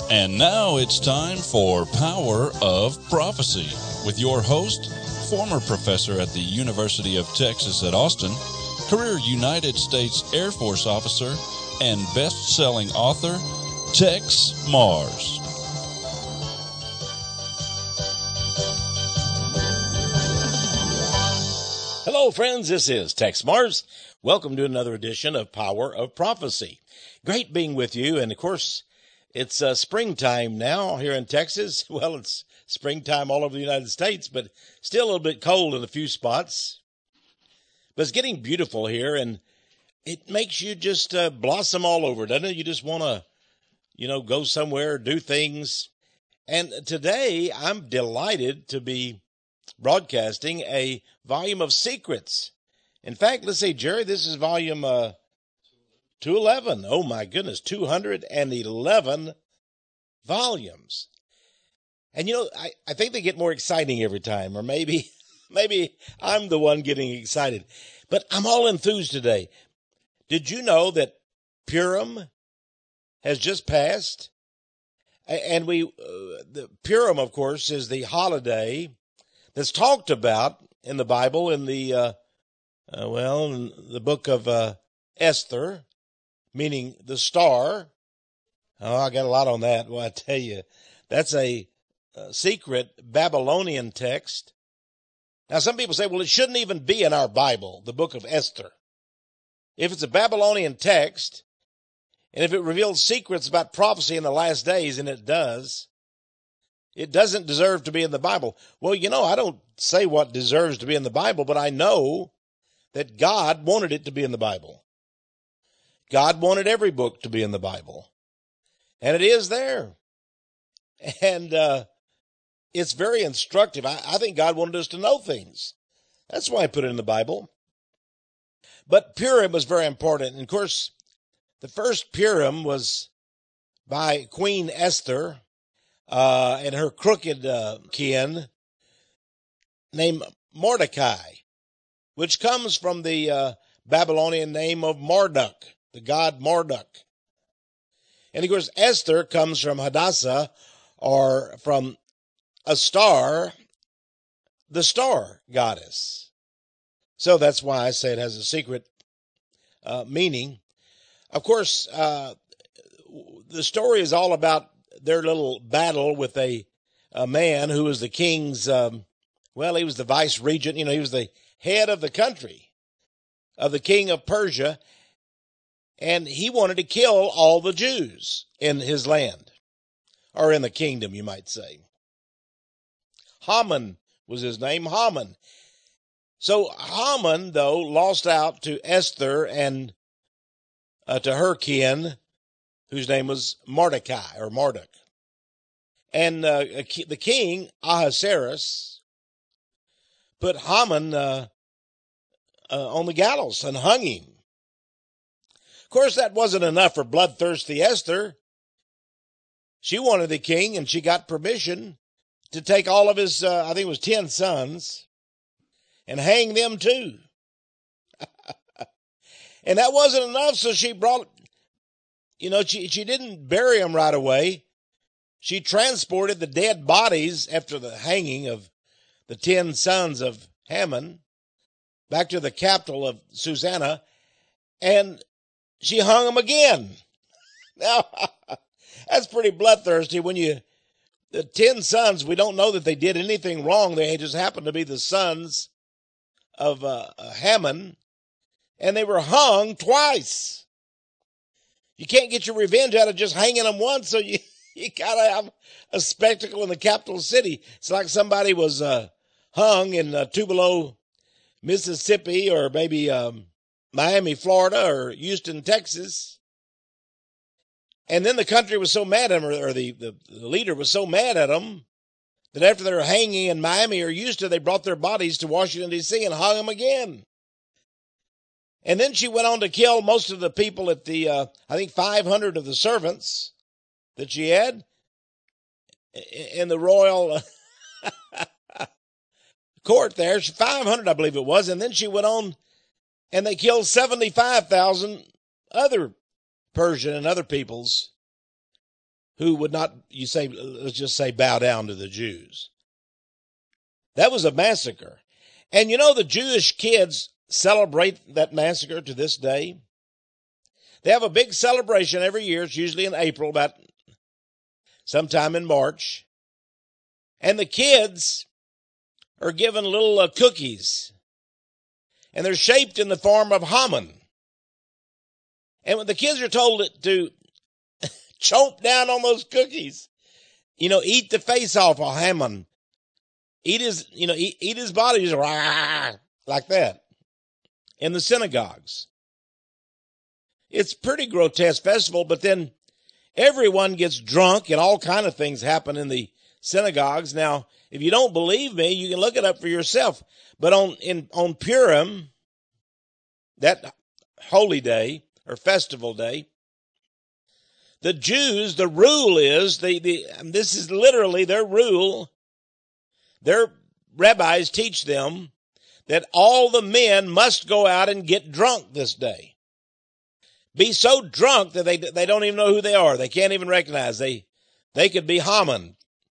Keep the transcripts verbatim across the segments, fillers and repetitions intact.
And now it's time for Power of Prophecy with your host, former professor at the University of Texas at Austin, career United States Air Force officer, and best-selling author, Tex Mars. Hello, friends. This is Tex Mars. Welcome to another edition of Power of Prophecy. Great being with you. And, of course, it's uh, springtime now here in Texas. Well, it's springtime all over the United States, but still a little bit cold in a few spots. But it's getting beautiful here, and it makes you just uh, blossom all over, doesn't it? You just want to, you know, go somewhere, do things. And today I'm delighted to be broadcasting a volume of secrets. In fact, let's see, Jerry, this is volume uh, two eleven. Oh, my goodness, two hundred eleven volumes. And, you know, I, I think they get more exciting every time, or maybe, maybe I'm the one getting excited. But I'm all enthused today. Did you know that Purim has just passed? And we, uh, the Purim, of course, is the holiday that's talked about in the Bible in the, uh, uh, well, in the book of uh, Esther, meaning the star. Oh, I got a lot on that. Well, I tell you, that's a, a secret Babylonian text. Now, some people say, well, it shouldn't even be in our Bible, the book of Esther. If it's a Babylonian text, and if it reveals secrets about prophecy in the last days, and it does, it doesn't deserve to be in the Bible. Well, you know, I don't say what deserves to be in the Bible, but I know that God wanted it to be in the Bible. God wanted every book to be in the Bible. And it is there. And uh, it's very instructive. I, I think God wanted us to know things. That's why I put it in the Bible. But Purim was very important. And of course, the first Purim was by Queen Esther uh, and her crooked uh, kin named Mordecai, which comes from the uh, Babylonian name of Marduk, the god Marduk. And of course, Esther comes from Hadassah, or from a star, the star goddess. So that's why I say it has a secret uh, meaning. Of course, uh, the story is all about their little battle with a, a man who was the king's, um, well, he was the vice regent, you know, he was the head of the country, of the king of Persia, and he wanted to kill all the Jews in his land, or in the kingdom, you might say. Haman was his name, Haman. So Haman, though, lost out to Esther and uh, to her kin, whose name was Mordecai, or Marduk. And uh, the king, Ahasuerus, put Haman uh, uh, on the gallows and hung him. Of course, that wasn't enough for bloodthirsty Esther. She wanted the king, and she got permission to take all of his, uh, I think it was ten sons, and hang them too. And that wasn't enough, so she brought, you know, she, she didn't bury them right away. She transported the dead bodies after the hanging of the ten sons of Haman back to the capital of Susanna, and she hung them again. Now, that's pretty bloodthirsty when you, the ten sons, we don't know that they did anything wrong. They just happened to be the sons of uh, Haman, and they were hung twice. You can't get your revenge out of just hanging them once, so you, you gotta have a spectacle in the capital city. It's like somebody was uh, hung in uh, Tupelo, Mississippi, or maybe um, Miami, Florida, or Houston, Texas. And then the country was so mad at them, or the, the, the leader was so mad at them, that after they were hanging in Miami or Houston, they brought their bodies to Washington, D C and hung them again. And then she went on to kill most of the people at the, uh, I think five hundred of the servants that she had in the royal court there. five hundred, I believe it was. And then she went on and they killed seventy-five thousand other Persian and other peoples who would not, you say, let's just say, bow down to the Jews. That was a massacre. And you know, the Jewish kids celebrate that massacre to this day. They have a big celebration every year. It's usually in April, about sometime in March. And the kids are given little uh, cookies. And they're shaped in the form of Haman. And when the kids are told to chomp down on those cookies, you know, eat the face off of Haman. Eat his, you know, eat, eat his body, just rah, like that in the synagogues. It's a pretty grotesque festival, but then everyone gets drunk and all kind of things happen in the synagogues. Now, if you don't believe me, you can look it up for yourself. But on in on Purim, that holy day or festival day, the Jews, the rule is, the, the this is literally their rule. Their rabbis teach them that all the men must go out and get drunk this day. Be so drunk that they they don't even know who they are. They can't even recognize. They they could be Haman.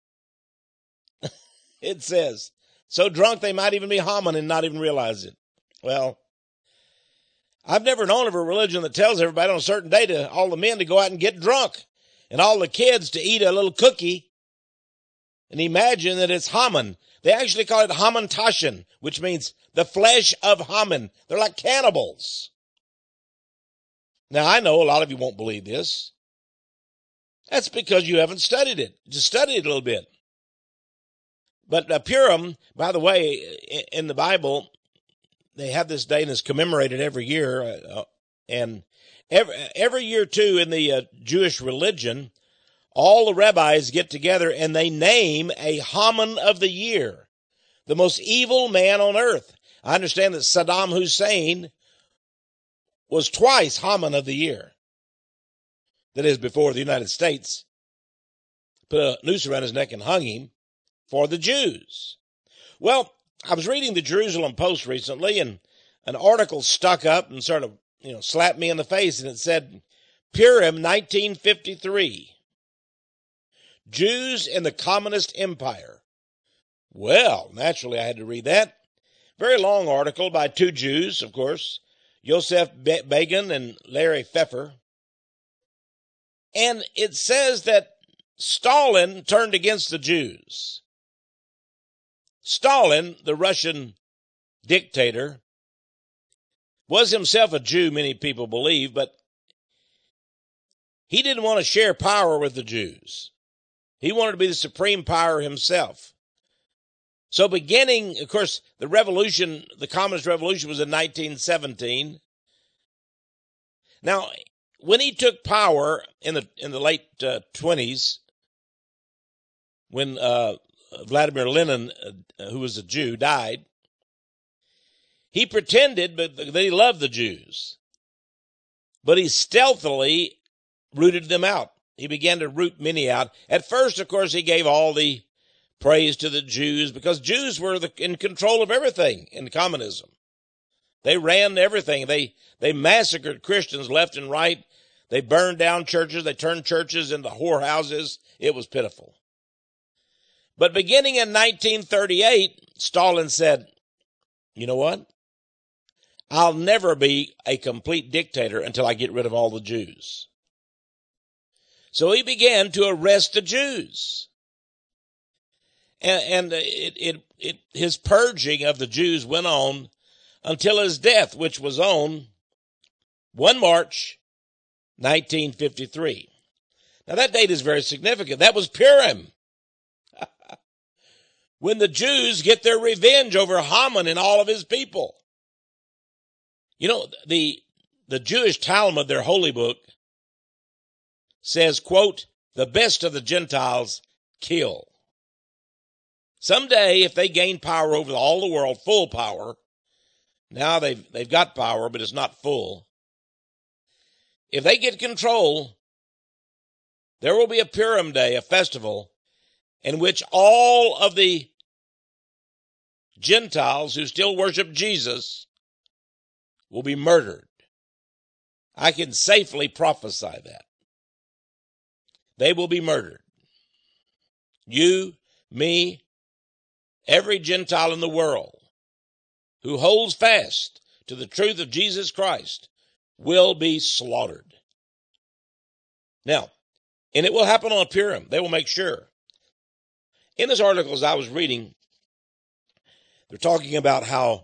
It says, so drunk they might even be Haman and not even realize it. Well, I've never known of a religion that tells everybody on a certain day to all the men to go out and get drunk and all the kids to eat a little cookie and imagine that it's Haman. They actually call it Hamantashen, which means the flesh of Haman. They're like cannibals. Now, I know a lot of you won't believe this. That's because you haven't studied it. Just study it a little bit. But uh, Purim, by the way, in the Bible, they have this day and it's commemorated every year. Uh, and every, every year, too, in the uh, Jewish religion, all the rabbis get together and they name a Haman of the year, the most evil man on earth. I understand that Saddam Hussein was twice Haman of the year. That is, before the United States put a noose around his neck and hung him for the Jews. Well, I was reading the Jerusalem Post recently, and an article stuck up and sort of, you know, slapped me in the face, and it said, Purim nineteen fifty-three. Jews in the Communist Empire. Well, naturally, I had to read that. Very long article by two Jews, of course, Yosef Begin and Larry Pfeffer. And it says that Stalin turned against the Jews. Stalin, the Russian dictator, was himself a Jew, many people believe, but he didn't want to share power with the Jews. He wanted to be the supreme power himself. So beginning, of course, the revolution, the communist revolution was in nineteen seventeen. Now, when he took power in the in the late uh, twenties, when uh, Vladimir Lenin, uh, who was a Jew, died, he pretended but that he loved the Jews, but he stealthily rooted them out. He began to root many out. At first, of course, he gave all the praise to the Jews because Jews were the, in control of everything in communism. They ran everything. They they massacred Christians left and right. They burned down churches. They turned churches into whorehouses. It was pitiful. But beginning in nineteen thirty-eight, Stalin said, you know what? I'll never be a complete dictator until I get rid of all the Jews. So he began to arrest the Jews. And, and it, it, it, his purging of the Jews went on until his death, which was on First of March, nineteen fifty-three. Now that date is very significant. That was Purim. When the Jews get their revenge over Haman and all of his people. You know, the, the Jewish Talmud, their holy book, says, quote, the best of the Gentiles kill. Someday, if they gain power over all the world, full power, now they've, they've got power, but it's not full. If they get control, there will be a Purim day, a festival, in which all of the Gentiles who still worship Jesus will be murdered. I can safely prophesy that. they will be murdered. You, me, every Gentile in the world who holds fast to the truth of Jesus Christ will be slaughtered. Now, and it will happen on Purim. They will make sure. In this article, as I was reading, they're talking about how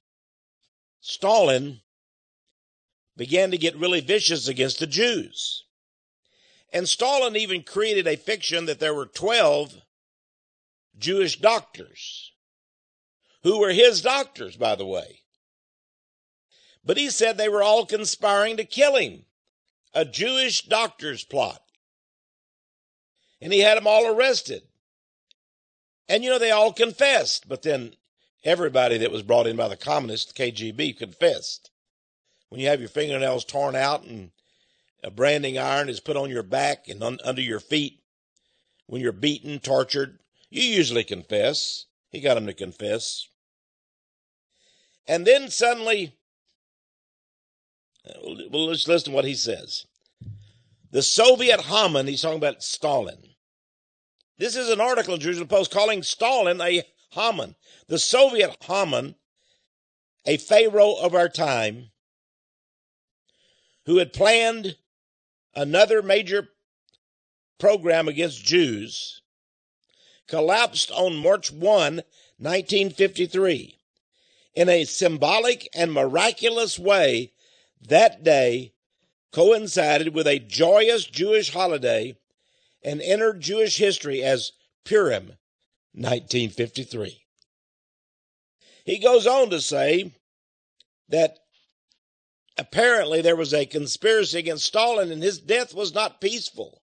Stalin began to get really vicious against the Jews. And Stalin even created a fiction that there were twelve Jewish doctors, who were his doctors, by the way. But he said they were all conspiring to kill him, a Jewish doctor's plot. And he had them all arrested. And, you know, they all confessed, but then everybody that was brought in by the communists, the K G B, confessed. When you have your fingernails torn out and a branding iron is put on your back and un- under your feet, when you're beaten, tortured, you usually confess. He got them to confess. And then suddenly, well, let's listen to what he says. The Soviet Haman, he's talking about Stalin. This is an article in Jerusalem Post calling Stalin a Haman. The Soviet Haman, a pharaoh of our time, who had planned another major program against Jews, collapsed on March first, nineteen fifty-three. In a symbolic and miraculous way, that day coincided with a joyous Jewish holiday and entered Jewish history as Purim nineteen fifty-three. He goes on to say that apparently there was a conspiracy against Stalin and his death was not peaceful.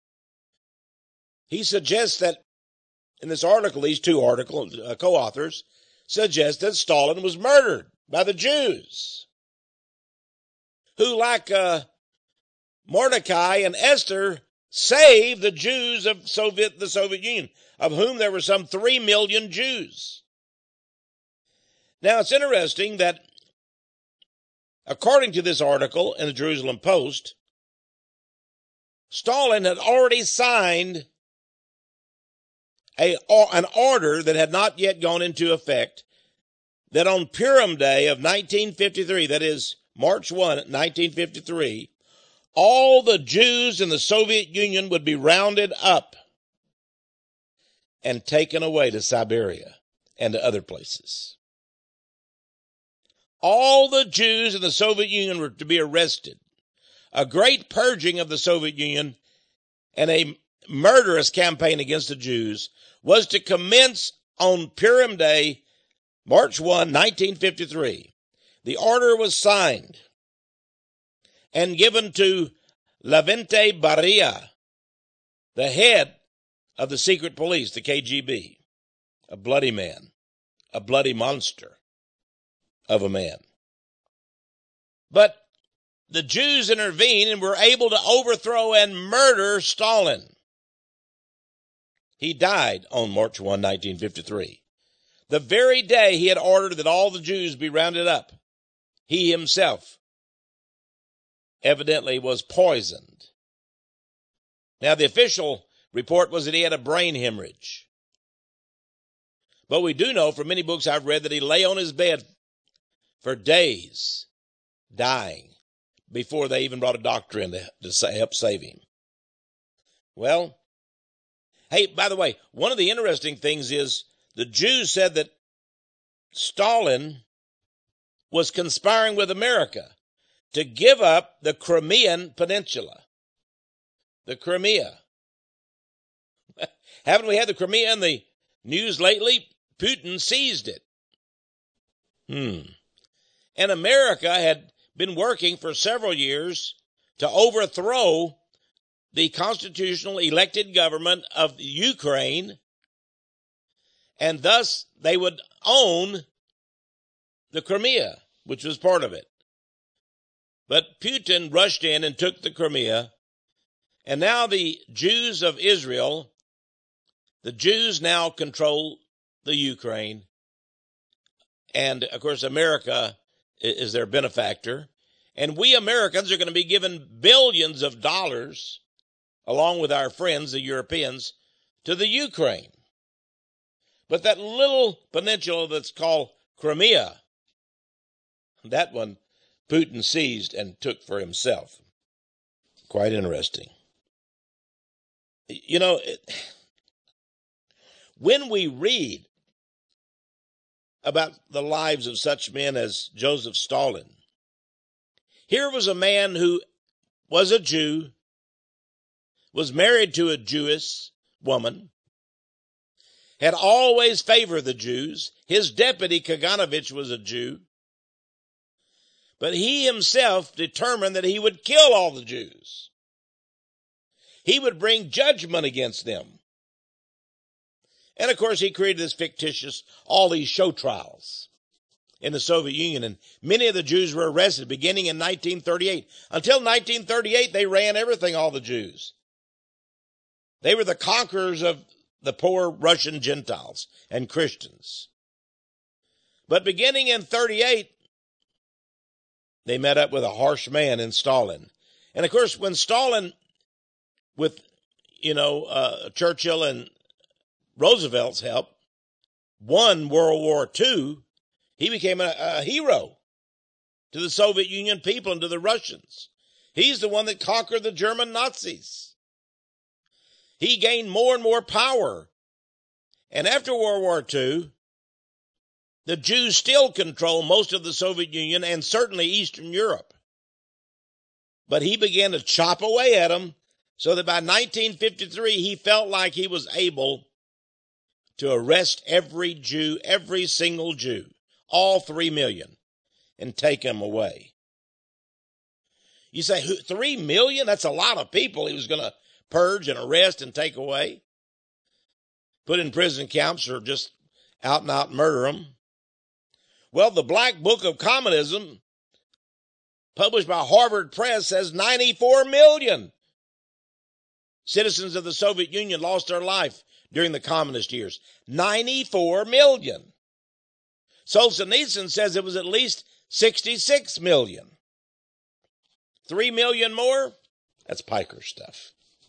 He suggests that in this article, these two article uh, co-authors suggest that Stalin was murdered by the Jews, who, like uh, Mordecai and Esther, saved the Jews of Soviet, the Soviet Union, of whom there were some three million Jews. Now, it's interesting that, according to this article in the Jerusalem Post, Stalin had already signed a, an order that had not yet gone into effect, that on Purim Day of nineteen fifty-three, that is March first, nineteen fifty-three, all the Jews in the Soviet Union would be rounded up and taken away to Siberia and to other places. All the Jews in the Soviet Union were to be arrested. A great purging of the Soviet Union and a murderous campaign against the Jews was to commence on Purim Day, March first, nineteen fifty-three. The order was signed and given to Levente Baria, the head of the secret police, the K G B, a bloody man, a bloody monster of a man. But the Jews intervened and were able to overthrow and murder Stalin. He died on March first, nineteen fifty-three. The very day he had ordered that all the Jews be rounded up, he himself evidently was poisoned. Now, the official report was that he had a brain hemorrhage. But we do know from many books I've read that he lay on his bed for days, dying, before they even brought a doctor in to, to help save him. Well, hey, by the way, one of the interesting things is the Jews said that Stalin was conspiring with America to give up the Crimean Peninsula. The Crimea. Haven't we had the Crimea in the news lately? Putin seized it. Hmm. And America had been working for several years to overthrow the constitutional elected government of Ukraine, and thus they would own the Crimea, which was part of it. But Putin rushed in and took the Crimea, and now the Jews of Israel, the Jews now control the Ukraine, and of course America is their benefactor, and we Americans are going to be given billions of dollars along with our friends, the Europeans, to the Ukraine. But that little peninsula that's called Crimea, that one Putin seized and took for himself. Quite interesting. You know, it, when we read about the lives of such men as Joseph Stalin, here was a man who was a Jew, was married to a Jewish woman, had always favored the Jews. His deputy, Kaganovich, was a Jew. But he himself determined that he would kill all the Jews. He would bring judgment against them. And of course, he created this fictitious, all these show trials in the Soviet Union. And many of the Jews were arrested beginning in nineteen thirty-eight. Until nineteen thirty-eight, they ran everything, all the Jews. They were the conquerors of the poor Russian Gentiles and Christians. But beginning in thirty-eight, they met up with a harsh man in Stalin. And of course, when Stalin, with, you know, uh, Churchill and Roosevelt's help, won World War Two, he became a, a hero to the Soviet Union people and to the Russians. He's the one that conquered the German Nazis. He gained more and more power. And after World War Two, the Jews still control most of the Soviet Union and certainly Eastern Europe. But he began to chop away at them so that by nineteen fifty-three, he felt like he was able to arrest every Jew, every single Jew, all three million, and take them away. You say, three million? That's a lot of people he was going to purge and arrest and take away. Put in prison camps or just out and out murder them. Well, the Black Book of Communism, published by Harvard Press, says ninety-four million citizens of the Soviet Union lost their life during the communist years. ninety-four million. Solzhenitsyn says it was at least sixty-six million. Three million more? That's piker stuff.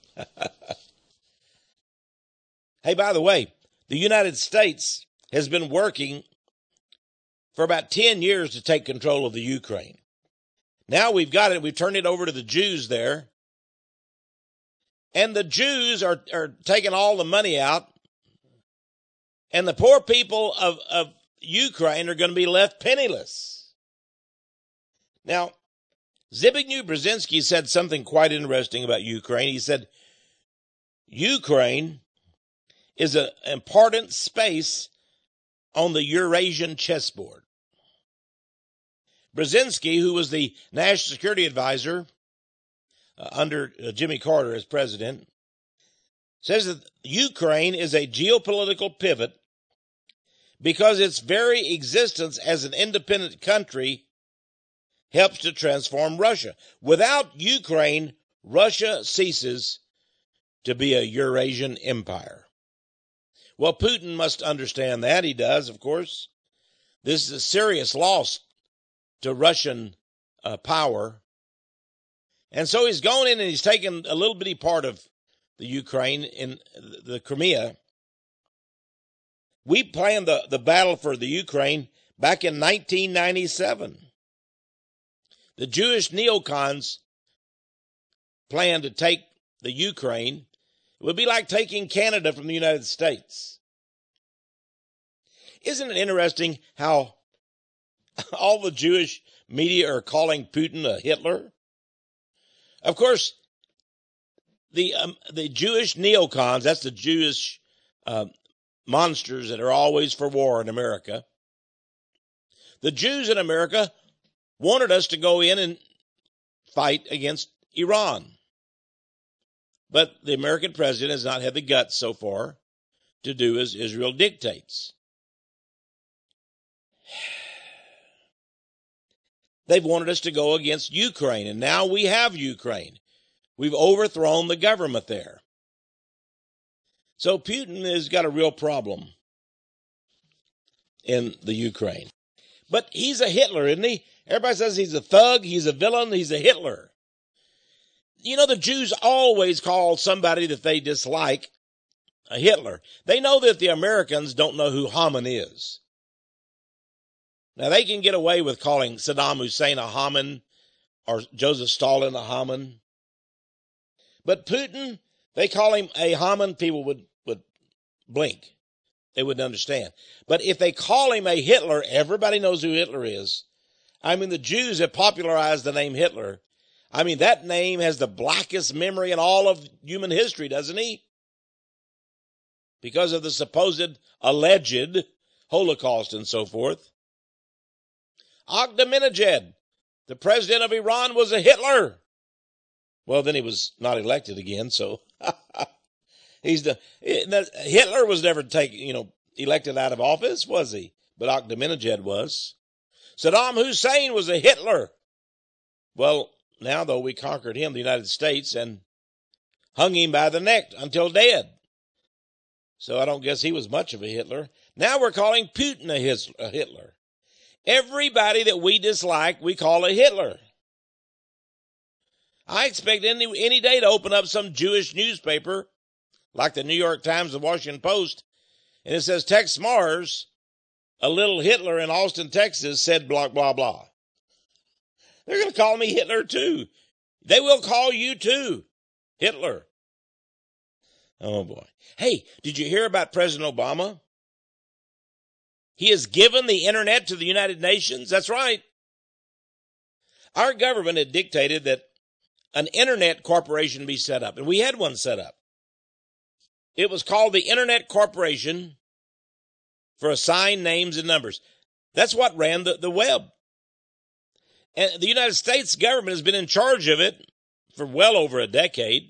Hey, by the way, the United States has been working for about ten years to take control of the Ukraine. Now we've got it. We've turned it over to the Jews there. And the Jews are, are taking all the money out. And the poor people of, of Ukraine are going to be left penniless. Now, Zbigniew Brzezinski said something quite interesting about Ukraine. He said, Ukraine is an important space on the Eurasian chessboard. Brzezinski, who was the national security advisor uh, under uh, Jimmy Carter as president, says that Ukraine is a geopolitical pivot because its very existence as an independent country helps to transform Russia. Without Ukraine, Russia ceases to be a Eurasian empire. Well, Putin must understand that. He does, of course. This is a serious loss to Russian uh, power. And so he's gone in and he's taken a little bitty part of the Ukraine in the Crimea. We planned the, the battle for the Ukraine back in nineteen ninety-seven. The Jewish neocons planned to take the Ukraine. It would be like taking Canada from the United States. Isn't it interesting how all the Jewish media are calling Putin a Hitler? Of course, the um, the Jewish neocons, that's the Jewish uh, monsters that are always for war in America. The Jews in America wanted us to go in and fight against Iran. But the American president has not had the guts so far to do as Israel dictates. They've wanted us to go against Ukraine, and now we have Ukraine. We've overthrown the government there. So Putin has got a real problem in the Ukraine. But he's a Hitler, isn't he? Everybody says he's a thug, he's a villain, he's a Hitler. you know, the Jews always call somebody that they dislike a Hitler. They know that the Americans don't know who Haman is. Now, they can get away with calling Saddam Hussein a Haman or Joseph Stalin a Haman. But Putin, they call him a Haman, people would, would blink. They wouldn't understand. But if they call him a Hitler, everybody knows who Hitler is. I mean, the Jews have popularized the name Hitler. I mean, that name has the blackest memory in all of human history, doesn't he? Because of the supposed alleged Holocaust and so forth. Ahmadinejad, the president of Iran, was a Hitler. Well, then he was not elected again, so he's the Hitler was never taken, you know, elected out of office, was he? But Ahmadinejad was. Saddam Hussein was a Hitler. Well, now though we conquered him, the United States, and hung him by the neck until dead. So I don't guess he was much of a Hitler. Now we're calling Putin a, his, a Hitler. Everybody that we dislike, we call a Hitler. I expect any, any day to open up some Jewish newspaper, like the New York Times, the Washington Post, and it says, Tex Mars, a little Hitler in Austin, Texas, said blah, blah, blah. They're going to call me Hitler too. They will call you too, Hitler. Oh boy. Hey, did you hear about President Obama? He has given the internet to the United Nations. That's right. Our government had dictated that an internet corporation be set up, and we had one set up. It was called the Internet Corporation for Assigned Names and Numbers. That's what ran the, the web. And the United States government has been in charge of it for well over a decade.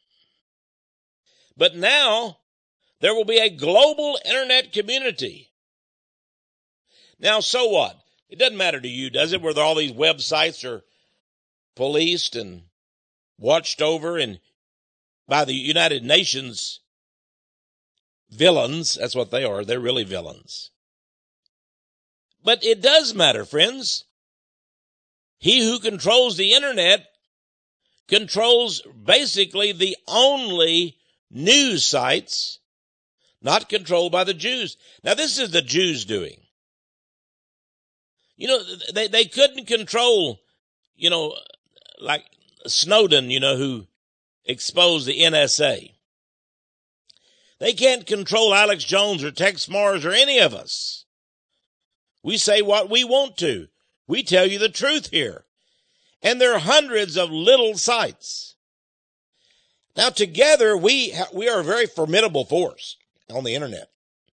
But now there will be a global internet community. Now, so what? It doesn't matter to you, does it, whether all these websites are policed and watched over and by the United Nations villains. That's what they are. They're really villains. But it does matter, friends. He who controls the internet controls basically the only news sites not controlled by the Jews. Now, this is the Jews doing. You know, they, they couldn't control, you know, like Snowden, you know, who exposed the N S A. They can't control Alex Jones or Tex Mars or any of us. We say what we want to. We tell you the truth here. And there are hundreds of little sites. Now, together, we ha- we are a very formidable force on the internet.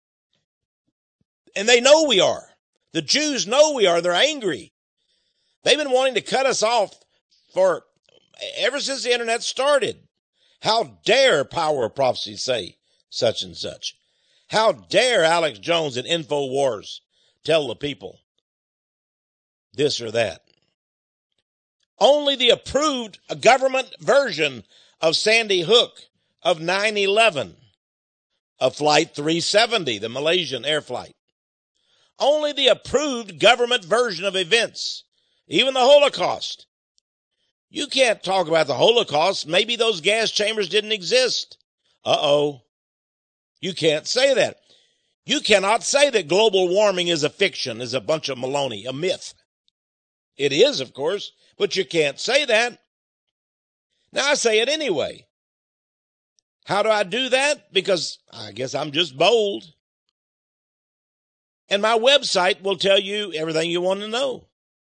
And they know we are. The Jews know we are. They're angry. They've been wanting to cut us off for ever since the internet started. How dare Power of Prophecy say such and such? How dare Alex Jones and InfoWars tell the people this or that? Only the approved government version of Sandy Hook, of nine eleven, of Flight three seventy, the Malaysian air flight. Only the approved government version of events, even the Holocaust. You can't talk about the Holocaust. Maybe those gas chambers didn't exist. Uh-oh. You can't say that. You cannot say that global warming is a fiction, is a bunch of baloney, a myth. It is, of course, but you can't say that. Now, I say it anyway. How do I do that? Because I guess I'm just bold. And my website will tell you everything you want to know.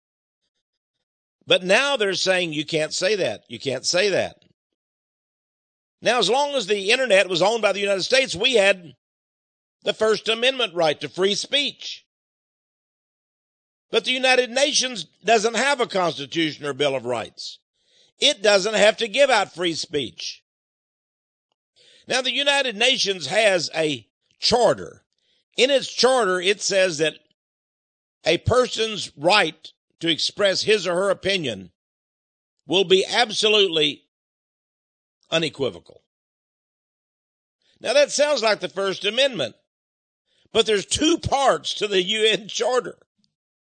But now they're saying you can't say that. You can't say that. Now, as long as the internet was owned by the United States, we had the First Amendment right to free speech. But the United Nations doesn't have a Constitution or Bill of Rights. It doesn't have to give out free speech. Now, the United Nations has a charter. In its charter, it says that a person's right to express his or her opinion will be absolutely unequivocal. Now, that sounds like the First Amendment, but there's two parts to the U N Charter.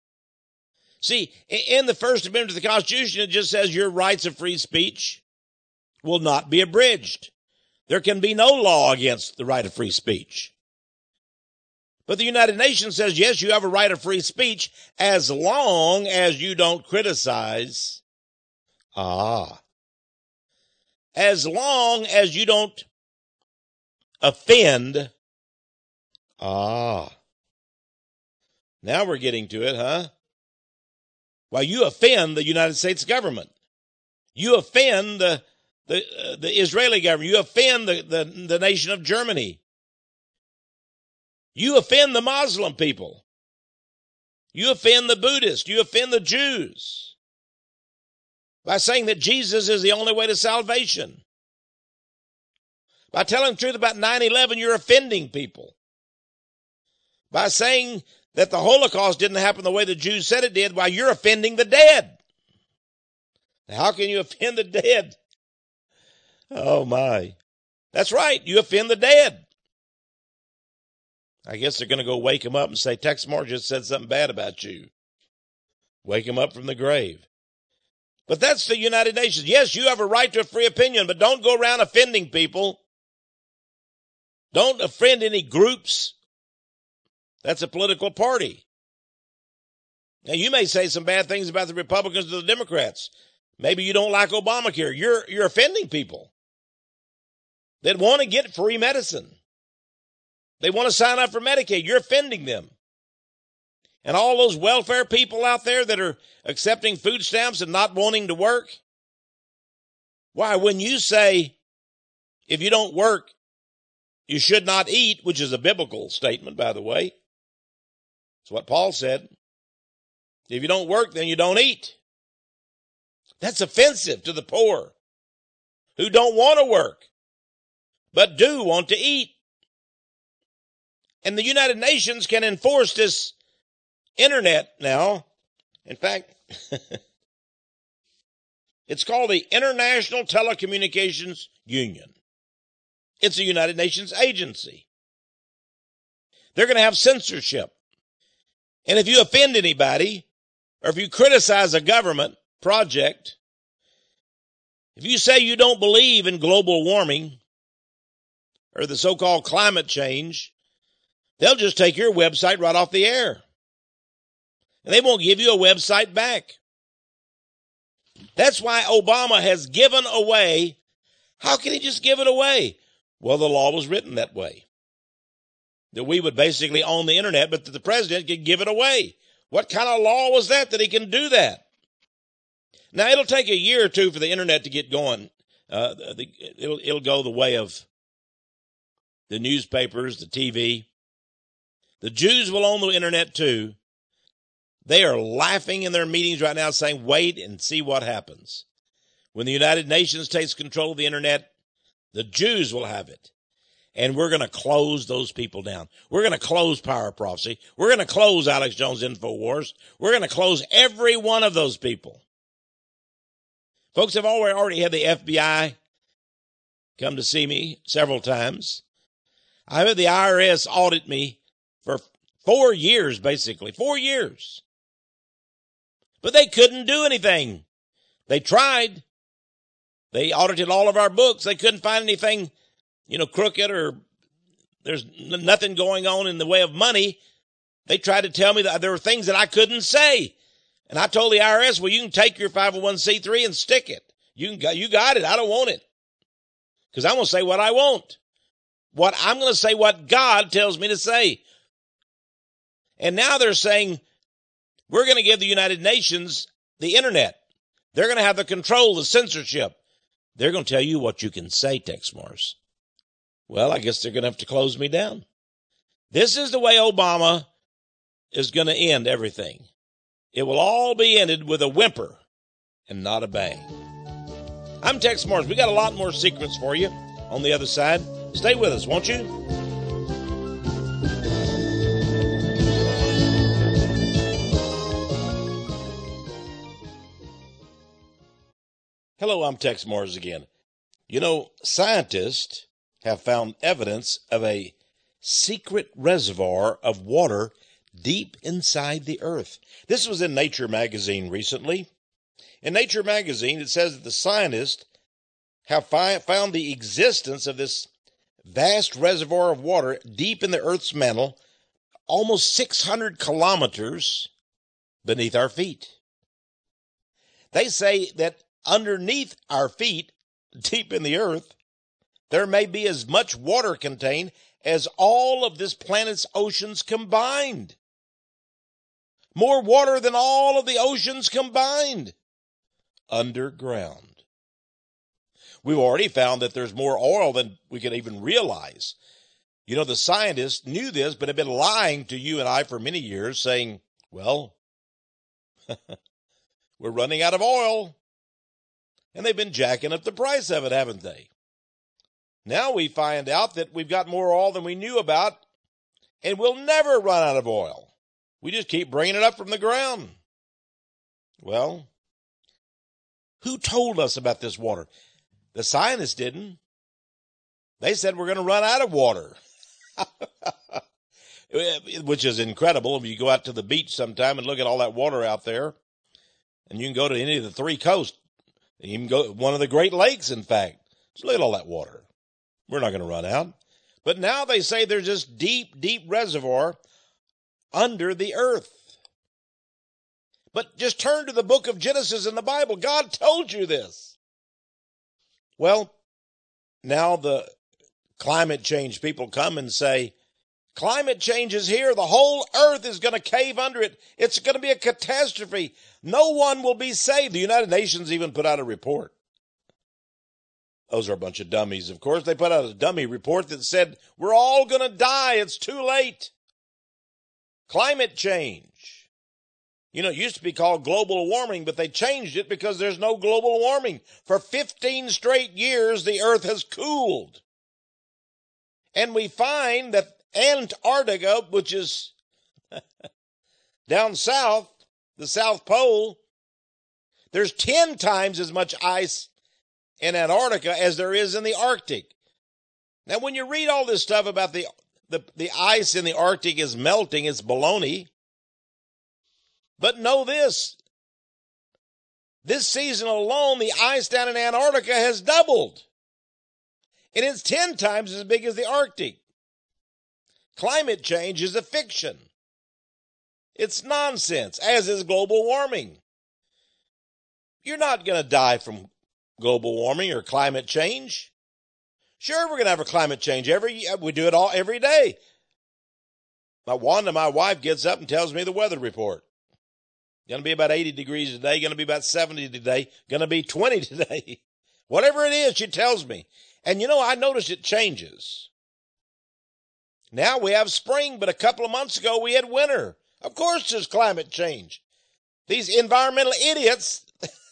See, in the First Amendment to the Constitution, it just says your rights of free speech. will not be abridged. There can be no law against the right of free speech. But the United Nations says, yes, you have a right of free speech as long as you don't criticize. Ah. As long as you don't offend. Ah. Now we're getting to it, huh? Well, you offend the United States government. You offend the the, uh, the Israeli government. You offend the, the, the nation of Germany. You offend the Muslim people. You offend the Buddhists. You offend the Jews by saying that Jesus is the only way to salvation. By telling the truth about nine eleven, you're offending people. By saying that the Holocaust didn't happen the way the Jews said it did, while you're offending the dead. How can you offend the dead? Oh my. That's right. You offend the dead. I guess they're going to go wake him up and say, Tex Moore just said something bad about you. Wake him up from the grave. But that's the United Nations. Yes, you have a right to a free opinion, but don't go around offending people. Don't offend any groups. That's a political party. Now, you may say some bad things about the Republicans or the Democrats. Maybe you don't like Obamacare. You're, you're offending people that want to get free medicine. They want to sign up for Medicaid. You're offending them. And all those welfare people out there that are accepting food stamps and not wanting to work. Why, when you say, if you don't work, you should not eat, which is a biblical statement, by the way. It's what Paul said. If you don't work, then you don't eat. That's offensive to the poor who don't want to work, but do want to eat. And the United Nations can enforce this internet now. In fact, it's called the International Telecommunications Union. It's a United Nations agency. They're going to have censorship. And if you offend anybody, or if you criticize a government project, if you say you don't believe in global warming or the so-called climate change, they'll just take your website right off the air. And they won't give you a website back. That's why Obama has given away. How can he just give it away? Well, the law was written that way. That we would basically own the internet, but that the president could give it away. What kind of law was that, that he can do that? Now, it'll take a year or two for the internet to get going. Uh, the, it'll, it'll go the way of the newspapers, the T V. The Jews will own the internet too. They are laughing in their meetings right now saying, wait and see what happens. When the United Nations takes control of the internet, the Jews will have it. And we're going to close those people down. We're going to close Power of Prophecy. We're going to close Alex Jones InfoWars. We're going to close every one of those people. Folks have already, already had the F B I come to see me several times. I've had the I R S audit me for four years, basically. Four years. But they couldn't do anything. They tried. They audited all of our books. They couldn't find anything, you know, crooked, or there's nothing going on in the way of money. They tried to tell me that there were things that I couldn't say. And I told the I R S, well, you can take your five oh one c three and stick it. You can, you got it. I don't want it. Because I'm going to say what I want. What I'm going to say what God tells me to say. And now they're saying, we're going to give the United Nations the internet. They're going to have the control, the censorship. They're going to tell you what you can say, Tex Mars. Well, I guess they're going to have to close me down. This is the way Obama is going to end everything. It will all be ended with a whimper and not a bang. I'm Tex Mars. We got a lot more secrets for you on the other side. Stay with us, won't you? Hello, I'm Tex Mars again. You know, scientists have found evidence of a secret reservoir of water deep inside the earth. This was in Nature magazine recently. In Nature magazine, it says that the scientists have fi- found the existence of this vast reservoir of water deep in the Earth's mantle, almost six hundred kilometers beneath our feet. They say that underneath our feet, deep in the earth, there may be as much water contained as all of this planet's oceans combined. More water than all of the oceans combined. Underground. We've already found that there's more oil than we could even realize. You know, the scientists knew this, but have been lying to you and I for many years, saying, well, we're running out of oil. And they've been jacking up the price of it, haven't they? Now we find out that we've got more oil than we knew about, and we'll never run out of oil. We just keep bringing it up from the ground. Well, who told us about this water? The scientists didn't. They said we're going to run out of water, which is incredible. If you go out to the beach sometime and look at all that water out there, and you can go to any of the three coasts, you can go one of the Great Lakes, in fact. Just look at all that water. We're not going to run out. But now they say there's this deep, deep reservoir under the earth. But just turn to the book of Genesis in the Bible. God told you this. Well, now the climate change people come and say, climate change is here. The whole earth is going to cave under it. It's going to be a catastrophe. No one will be saved. The United Nations even put out a report. Those are a bunch of dummies, of course. They put out a dummy report that said, we're all going to die. It's too late. Climate change. You know, it used to be called global warming, but they changed it because there's no global warming. For fifteen straight years, the earth has cooled. And we find that Antarctica, which is down south, the South Pole, there's ten times as much ice in Antarctica as there is in the Arctic. Now, when you read all this stuff about the, the, the ice in the Arctic is melting, it's baloney. But know this, this season alone, the ice down in Antarctica has doubled. And it's ten times as big as the Arctic. Climate change is a fiction. It's nonsense, as is global warming. You're not going to die from global warming or climate change. Sure, we're going to have a climate change every year. We do it all every day. My Wanda, my wife, gets up and tells me the weather report. Going to be about eighty degrees today, going to be about seventy today, going to be twenty today. Whatever it is, she tells me. And you know, I notice it changes. Now we have spring, but a couple of months ago we had winter. Of course there's climate change. These environmental idiots,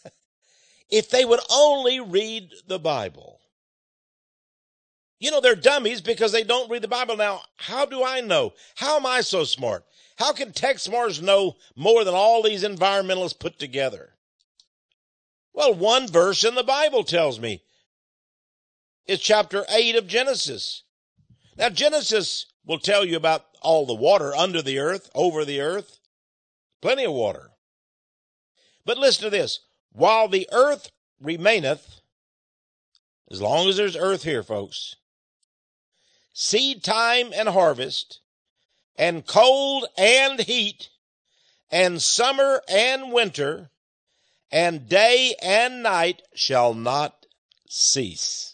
if they would only read the Bible. You know, they're dummies because they don't read the Bible. Now, how do I know? How am I so smart? How can Tex Mars know more than all these environmentalists put together? Well, one verse in the Bible tells me. It's chapter eight of Genesis. Now, Genesis will tell you about all the water under the earth, over the earth. Plenty of water. But listen to this. While the earth remaineth, as long as there's earth here, folks, seed time and harvest, and cold and heat, and summer and winter, and day and night shall not cease.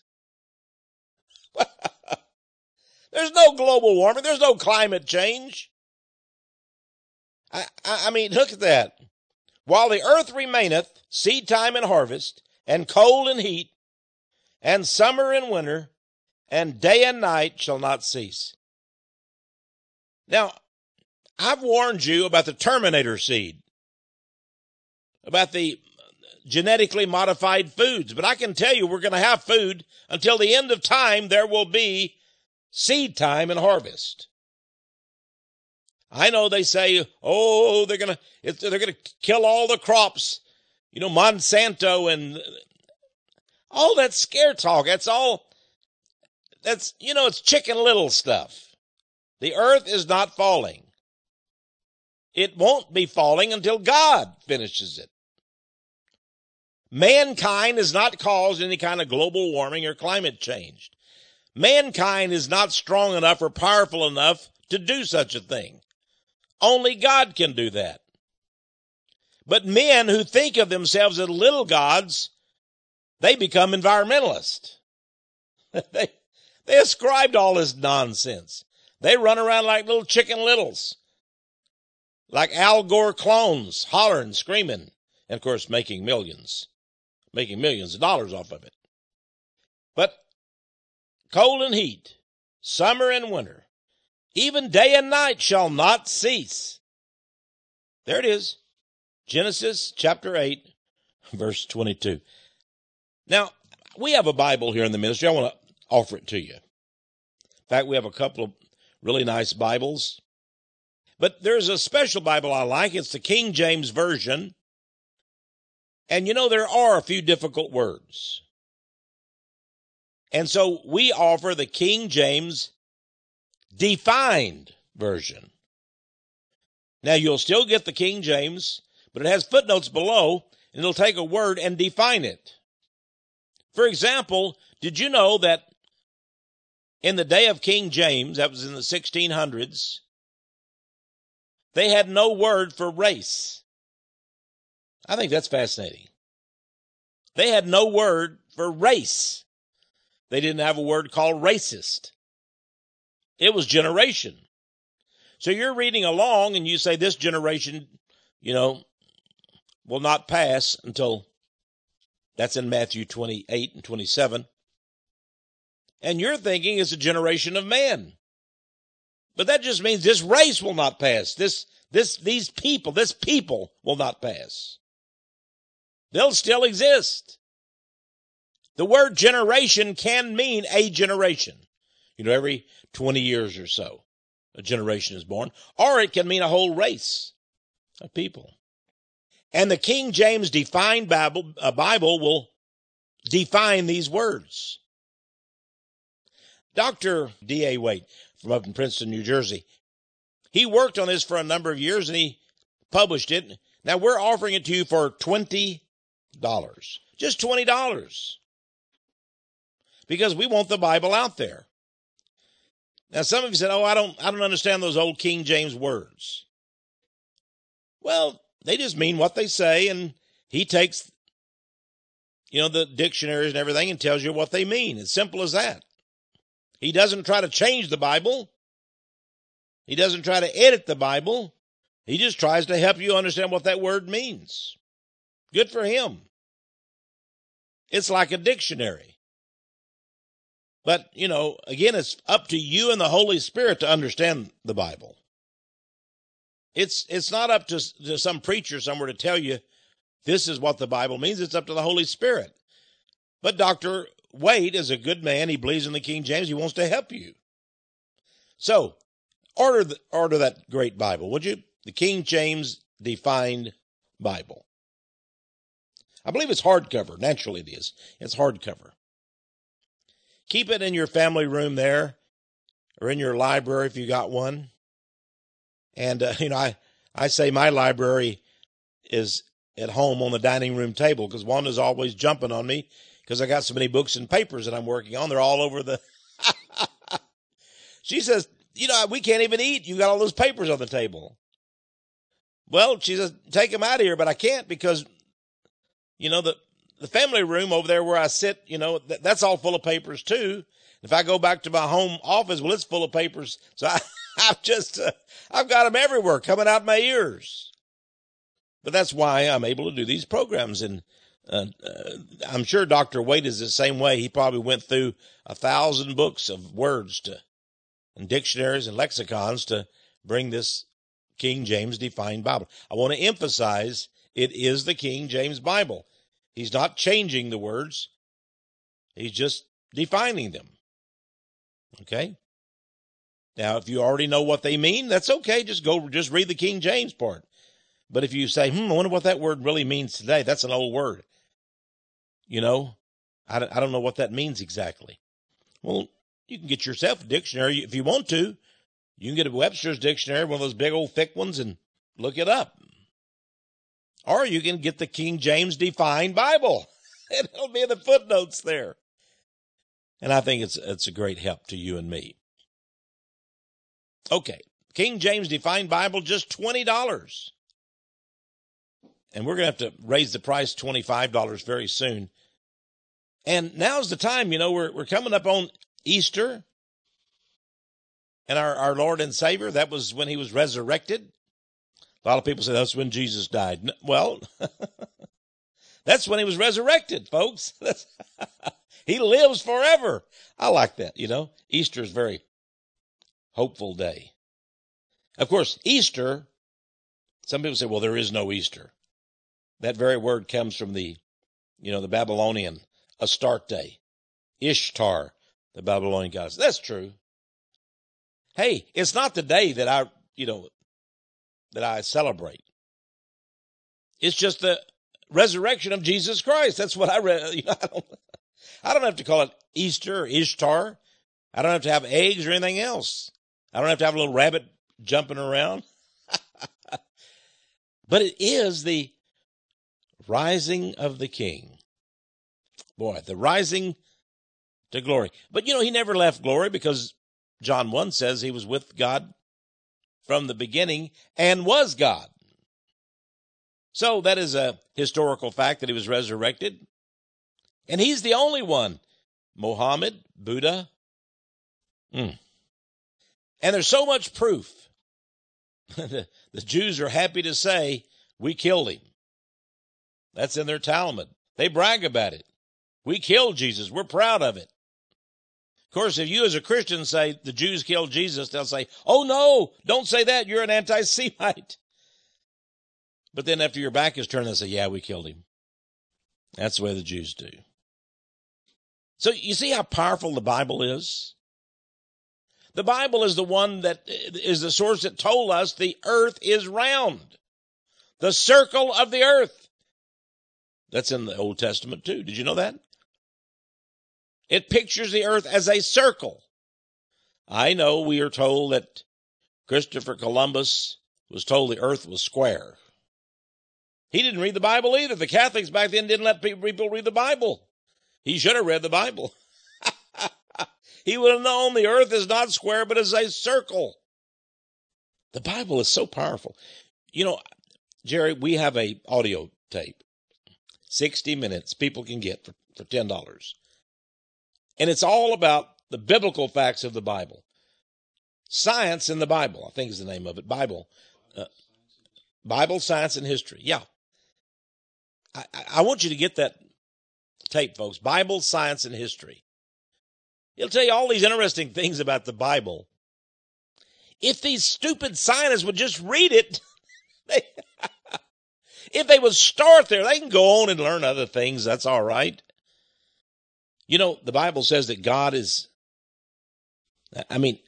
There's no global warming. There's no climate change. I, I, I mean, look at that. While the earth remaineth, seed time and harvest, and cold and heat, and summer and winter, and day and night shall not cease. Now, I've warned you about the Terminator seed, about the genetically modified foods, but I can tell you we're going to have food until the end of time. There will be seed time and harvest. I know they say, oh, they're going to, they're going to kill all the crops. You know, Monsanto and all that scare talk. That's all, that's, you know, it's Chicken Little stuff. The earth is not falling. It won't be falling until God finishes it. Mankind has not caused any kind of global warming or climate change. Mankind is not strong enough or powerful enough to do such a thing. Only God can do that. But men who think of themselves as little gods, they become environmentalists. they, they ascribe to all this nonsense. They run around like little chicken littles, like Al Gore clones, hollering, screaming, and of course making millions, making millions of dollars off of it. But cold and heat, summer and winter, even day and night shall not cease. There it is. Genesis chapter eight, verse twenty-two. Now, we have a Bible here in the ministry. I want to offer it to you. In fact, we have a couple of really nice Bibles. But there's a special Bible I like. It's the King James Version. And you know, there are a few difficult words. And so we offer the King James Defined Version. Now, you'll still get the King James, but it has footnotes below, and it'll take a word and define it. For example, did you know that in the day of King James, that was in the sixteen hundreds, they had no word for race? I think that's fascinating. They had no word for race. They didn't have a word called racist. It was generation. So you're reading along and you say this generation, you know, will not pass until, that's in Matthew twenty-eight and twenty-seven. And you're thinking it's a generation of man. But that just means this race will not pass. This, this, these people, this people will not pass. They'll still exist. The word generation can mean a generation. You know, every twenty years or so, a generation is born. Or it can mean a whole race of people. And the King James Defined Bible, uh, Bible will define these words. Doctor D A Waite from up in Princeton, New Jersey, he worked on this for a number of years and he published it. Now we're offering it to you for twenty dollars. Just twenty dollars. Because we want the Bible out there. Now some of you said, oh, I don't, I don't understand those old King James words. Well, they just mean what they say, and he takes, you know, the dictionaries and everything and tells you what they mean. It's simple as that. He doesn't try to change the Bible. He doesn't try to edit the Bible. He just tries to help you understand what that word means. Good for him. It's like a dictionary. But, you know, again, it's up to you and the Holy Spirit to understand the Bible. It's it's not up to, to some preacher somewhere to tell you this is what the Bible means. It's up to the Holy Spirit. But Doctor Waite is a good man. He believes in the King James. He wants to help you. So, order the, order that great Bible, would you? The King James Defined Bible. I believe it's hardcover. Naturally it is. It's hardcover. Keep it in your family room there or in your library if you got one. And, uh, you know, I, I say my library is at home on the dining room table because Wanda's always jumping on me because I got so many books and papers that I'm working on. They're all over the... She says, you know, we can't even eat. You got all those papers on the table. Well, she says, take them out of here, but I can't because, you know, the, the family room over there where I sit, you know, th- that's all full of papers too. If I go back to my home office, well, it's full of papers. So I, I've just, uh, I've got them everywhere coming out my ears. But that's why I'm able to do these programs. And uh, uh, I'm sure Doctor Waite is the same way. He probably went through a thousand books of words to, and dictionaries and lexicons to bring this King James Defined Bible. I want to emphasize it is the King James Bible. He's not changing the words. He's just defining them. Okay? Now, if you already know what they mean, that's okay. Just go, just read the King James part. But if you say, hmm, I wonder what that word really means today. That's an old word. You know, I don't, I don't know what that means exactly. Well, you can get yourself a dictionary if you want to. You can get a Webster's dictionary, one of those big old thick ones, and look it up. Or you can get the King James Defined Bible. It'll be in the footnotes there. And I think it's it's a great help to you and me. Okay, King James Defined Bible, just twenty dollars. And we're going to have to raise the price twenty-five dollars very soon. And now's the time, you know, we're we're coming up on Easter. And our, our Lord and Savior, that was when he was resurrected. A lot of people say that's when Jesus died. Well, that's when he was resurrected, folks. He lives forever. I like that, you know. Easter is a very hopeful day. Of course, Easter, some people say, well, there is no Easter. That very word comes from the, you know, the Babylonian Astarte, Ishtar, the Babylonian goddess. That's true. Hey, it's not the day that I, you know, that I celebrate. It's just the resurrection of Jesus Christ. That's what I read. You know, I don't, I don't have to call it Easter or Ishtar. I don't have to have eggs or anything else. I don't have to have a little rabbit jumping around. But it is the rising of the King. Boy, the rising to glory. But, you know, he never left glory because John one says he was with God from the beginning and was God. So that is a historical fact that he was resurrected. And he's the only one. Muhammad, Buddha. Mm. And there's so much proof. the, the Jews are happy to say, we killed him. That's in their Talmud. They brag about it. We killed Jesus. We're proud of it. Of course, if you as a Christian say the Jews killed Jesus, they'll say, oh no, don't say that. You're an anti-Semite. But then after your back is turned, they'll say, yeah, we killed him. That's the way the Jews do. So you see how powerful the Bible is? The Bible is the one that is the source that told us the earth is round. The circle of the earth. That's in the Old Testament too. Did you know that? It pictures the earth as a circle. I know we are told that Christopher Columbus was told the earth was square. He didn't read the Bible either. The Catholics back then didn't let people read the Bible. He should have read the Bible. He would have known the earth is not square, but is a circle. The Bible is so powerful. You know, Jerry, we have a audio tape, sixty minutes people can get for, for ten dollars. And it's all about the biblical facts of the Bible. Science in the Bible, I think is the name of it. Bible. Uh, Bible, Science, and History. Yeah. I, I want you to get that tape, folks. Bible, Science, and History. It'll tell you all these interesting things about the Bible. If these stupid scientists would just read it, they, if they would start there, they can go on and learn other things. That's all right. You know, the Bible says that God is, I mean,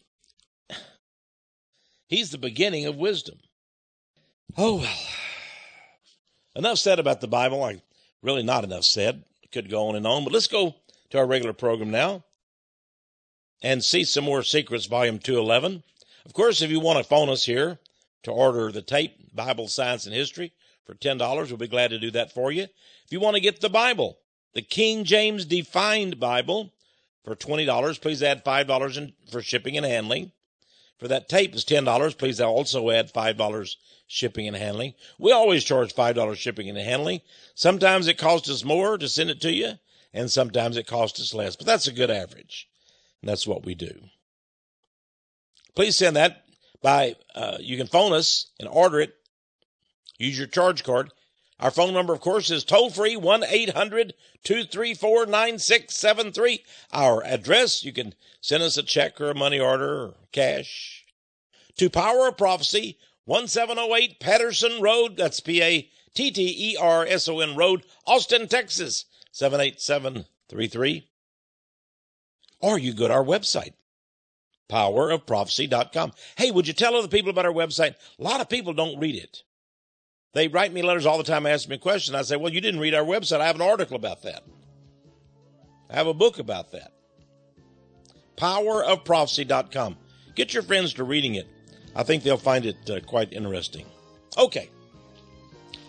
he's the beginning of wisdom. Oh, well. Enough said about the Bible. I really not enough said. Could go on and on. But let's go to our regular program now and see some more Secrets, Volume two eleven. Of course, if you want to phone us here to order the tape, Bible, Science, and History, for ten dollars, we'll be glad to do that for you. If you want to get the Bible, the King James Defined Bible, for twenty dollars, please add five dollars in, for shipping and handling. For that tape is ten dollars. Please also add five dollars shipping and handling. We always charge five dollars shipping and handling. Sometimes it costs us more to send it to you, and sometimes it costs us less. But that's a good average, and that's what we do. Please send that by, uh, you can phone us and order it. Use your charge card. Our phone number, of course, is toll-free, one eight hundred two three four nine six seven three. Our address, you can send us a check or a money order or cash. To Power of Prophecy, seventeen oh eight Patterson Road, that's P A T T E R S O N Road, Austin, Texas, seven eight seven three three. Or you go to our website, power of prophecy dot com. Hey, would you tell other people about our website? A lot of people don't read it. They write me letters all the time, asking me a question. I say, well, you didn't read our website. I have an article about that. I have a book about that. power of prophecy dot com. Get your friends to reading it. I think they'll find it uh, quite interesting. Okay.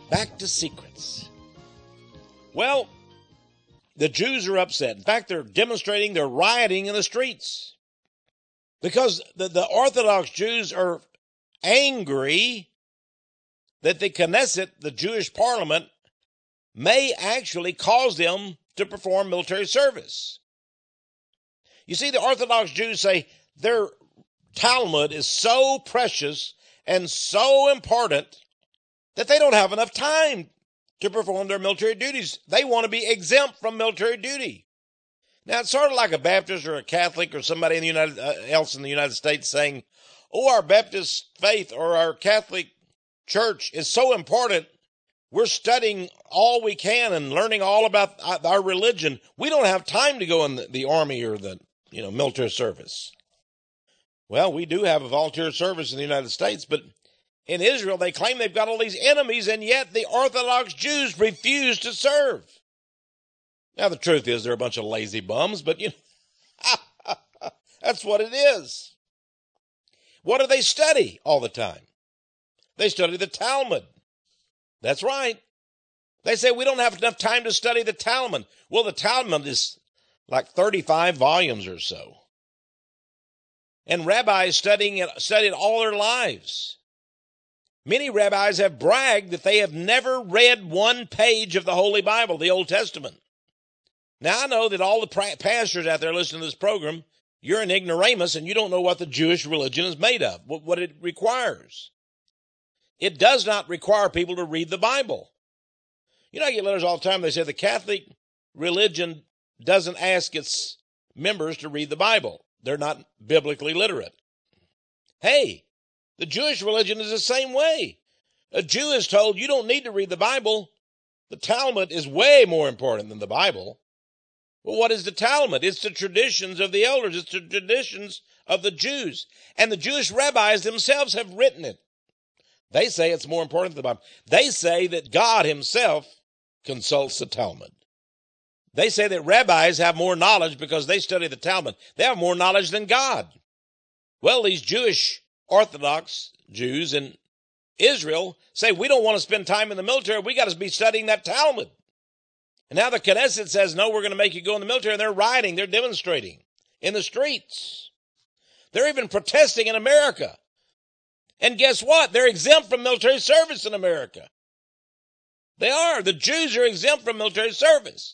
back to secrets. Well, the Jews are upset. In fact, they're demonstrating, they're rioting in the streets because the, the Orthodox Jews are angry that the Knesset, the Jewish parliament, may actually cause them to perform military service. You see, the Orthodox Jews say their Talmud is so precious and so important that they don't have enough time to perform their military duties. They want to be exempt from military duty. Now, it's sort of like a Baptist or a Catholic or somebody in the United, uh, else in the United States saying, oh, our Baptist faith or our Catholic church is so important, we're studying all we can and learning all about our religion. We don't have time to go in the, the army or the you know military service. Well, we do have a volunteer service in the United States, but in Israel, they claim they've got all these enemies, and yet the Orthodox Jews refuse to serve. Now, the truth is they're a bunch of lazy bums, but you know, that's what it is. What do they study all the time? They study the Talmud. That's right. They say we don't have enough time to study the Talmud. Well, the Talmud is like thirty-five volumes or so. And rabbis studying it, studied all their lives. Many rabbis have bragged that they have never read one page of the Holy Bible, the Old Testament. Now, I know that all the pastors out there listening to this program, you're an ignoramus and you don't know what the Jewish religion is made of, what it requires. It does not require people to read the Bible. You know, I get letters all the time. They say the Catholic religion doesn't ask its members to read the Bible. They're not biblically literate. Hey, the Jewish religion is the same way. A Jew is told you don't need to read the Bible. The Talmud is way more important than the Bible. Well, what is the Talmud? It's the traditions of the elders. It's the traditions of the Jews. And the Jewish rabbis themselves have written it. They say it's more important than the Bible. They say that God himself consults the Talmud. They say that rabbis have more knowledge because they study the Talmud. They have more knowledge than God. Well, these Jewish Orthodox Jews in Israel say we don't want to spend time in the military. We got to be studying that Talmud. And now the Knesset says, no, we're going to make you go in the military. And they're rioting. They're demonstrating in the streets. They're even protesting in America. And guess what? They're exempt from military service in America. They are. The Jews are exempt from military service.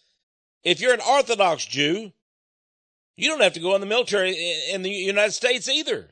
If you're an Orthodox Jew, you don't have to go in the military in the United States either.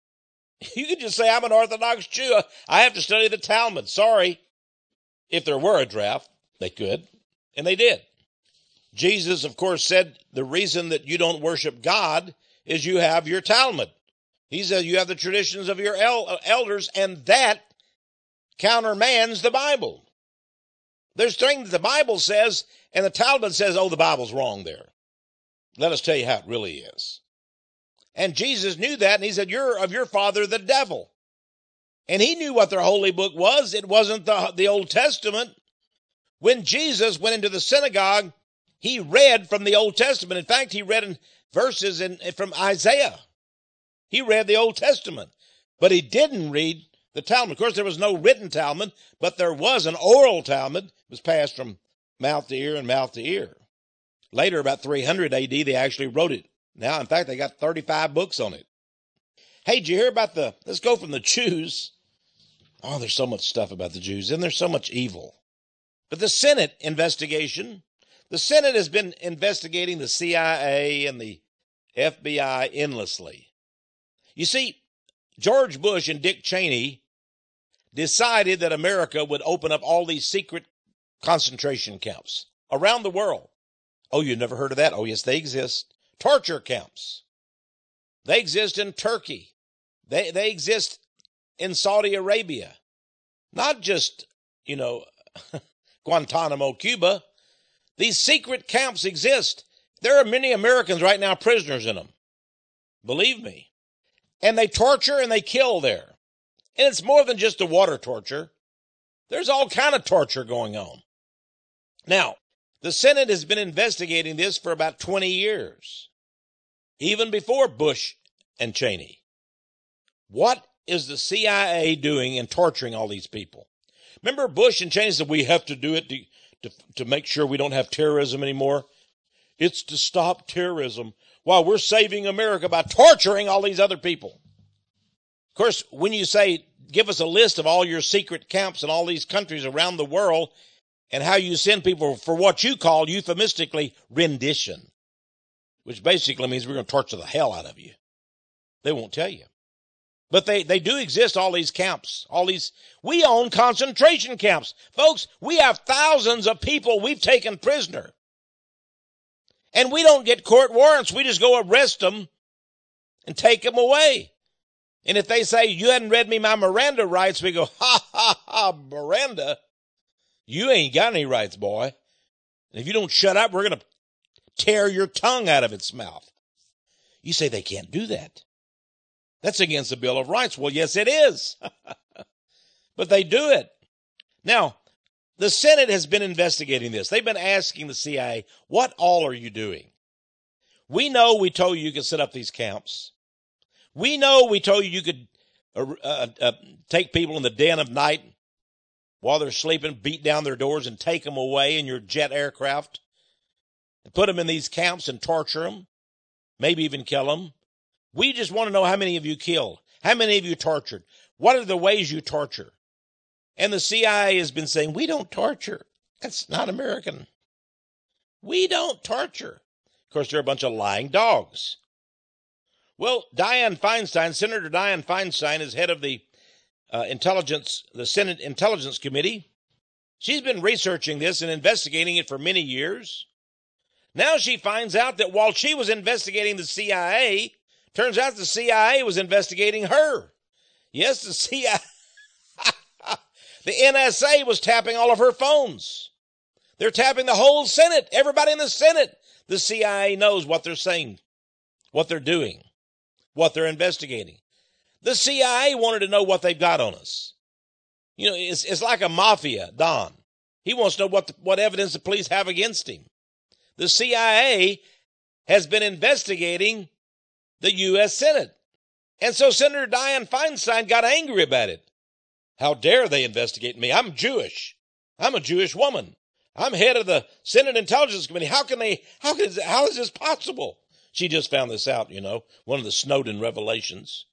You could just say, I'm an Orthodox Jew. I have to study the Talmud. Sorry. If there were a draft, they could. And they did. Jesus, of course, said the reason that you don't worship God is you have your Talmud. He said you have the traditions of your el- elders, and that countermands the Bible. There's things the Bible says, and the Talmud says, oh, the Bible's wrong there. Let us tell you how it really is. And Jesus knew that, and he said, you're of your father, the devil. And he knew what their holy book was. It wasn't the, the Old Testament. When Jesus went into the synagogue, he read from the Old Testament. In fact, he read in verses in, from Isaiah. He read the Old Testament, but he didn't read the Talmud. Of course, there was no written Talmud, but there was an oral Talmud. It was passed from mouth to ear and mouth to ear. Later, about three hundred A D, they actually wrote it. Now, in fact, they got thirty-five books on it. Hey, did you hear about the, let's go from the Jews. Oh, there's so much stuff about the Jews, and there's so much evil. But the Senate investigation, the Senate has been investigating the C I A and the F B I endlessly. You see, George Bush and Dick Cheney decided that America would open up all these secret concentration camps around the world. Oh, you've never heard of that? Oh, yes, they exist. Torture camps. They exist in Turkey. They, they exist in Saudi Arabia. Not just, you know, Guantanamo, Cuba. These secret camps exist. There are many Americans right now prisoners in them. Believe me. And they torture and they kill there. And it's more than just the water torture. There's all kind of torture going on. Now, the Senate has been investigating this for about twenty years, even before Bush and Cheney. What is the C I A doing in torturing all these people? Remember Bush and Cheney said, we have to do it to, to, to make sure we don't have terrorism anymore. It's to stop terrorism while we're saving America by torturing all these other people. Of course, when you say, give us a list of all your secret camps in all these countries around the world and how you send people for what you call euphemistically rendition, which basically means we're going to torture the hell out of you. They won't tell you. But they, they do exist, all these camps, all these, we own concentration camps. Folks, we have thousands of people we've taken prisoner. And we don't get court warrants. We just go arrest them and take them away. And if they say, you hadn't read me my Miranda rights, we go, ha, ha, ha, Miranda, you ain't got any rights, boy. And if you don't shut up, we're going to tear your tongue out of its mouth. You say they can't do that. That's against the Bill of Rights. Well, yes, it is. But they do it. Now, the Senate has been investigating this. They've been asking the C I A, what all are you doing? We know we told you you could set up these camps. We know we told you you could uh, uh, uh, take people in the den of night while they're sleeping, beat down their doors and take them away in your jet aircraft and put them in these camps and torture them, maybe even kill them. We just want to know how many of you killed, how many of you tortured, what are the ways you torture. And the C I A has been saying, we don't torture. That's not American. We don't torture. Of course, they're a bunch of lying dogs. Well, Dianne Feinstein, Senator Dianne Feinstein is head of the uh, intelligence, the Senate Intelligence Committee. She's been researching this and investigating it for many years. Now she finds out that while she was investigating the C I A, turns out the C I A was investigating her. Yes, the C I A, the N S A was tapping all of her phones. They're tapping the whole Senate, everybody in the Senate. The C I A knows what they're saying, what they're doing, what they're investigating. The C I A wanted to know what they've got on us. You know, it's, it's like a mafia don. He wants to know what, the, what evidence the police have against him. The C I A has been investigating the U S Senate. And so Senator Dianne Feinstein got angry about it. How dare they investigate me? I'm Jewish. I'm a Jewish woman. I'm head of the Senate Intelligence Committee. How can they, how can, how is this possible? She just found this out, you know, one of the Snowden revelations.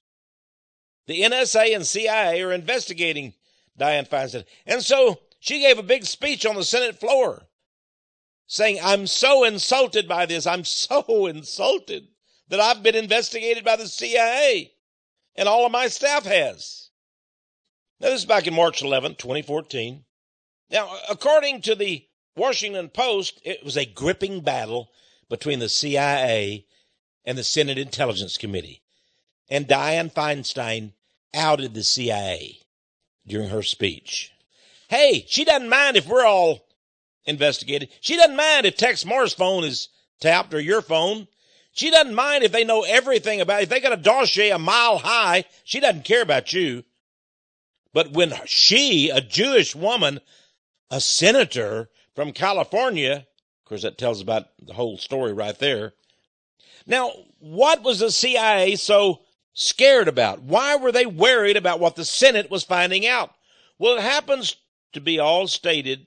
The N S A and C I A are investigating Dianne Feinstein. And so she gave a big speech on the Senate floor saying, I'm so insulted by this. I'm so insulted that I've been investigated by the C I A, and all of my staff has. Now, this is back in March eleventh, twenty fourteen. Now, according to the Washington Post, it was a gripping battle between the C I A and the Senate Intelligence Committee. And Dianne Feinstein outed the C I A during her speech. Hey, she doesn't mind if we're all investigated. She doesn't mind if Tex Moore's phone is tapped or your phone. She doesn't mind if they know everything about it. If they got a dossier a mile high, she doesn't care about you. But when she, a Jewish woman, a senator from California, of course that tells about the whole story right there. Now, what was the C I A so scared about? Why were they worried about what the Senate was finding out? Well, it happens to be all stated